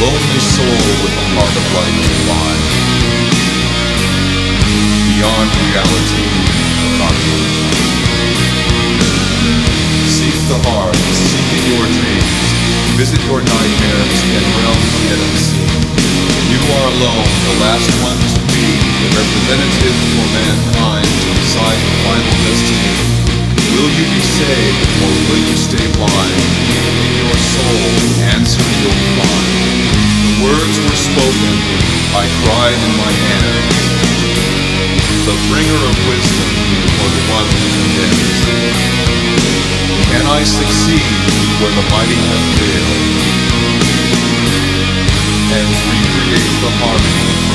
lonely soul with a heart of light to find. Beyond reality, not illusion. Seek the heart, seek in your dreams. Visit your nightmares and realms yet unseen. You are alone, the last one to be, the representative for mankind to decide the final destiny. Will you be saved, or will you stay blind? In your soul, the answer you'll find. The words were spoken, I cried in my hands. The bringer of wisdom, or the one who condemns. Can I succeed where the mighty have failed? And recreate the harmony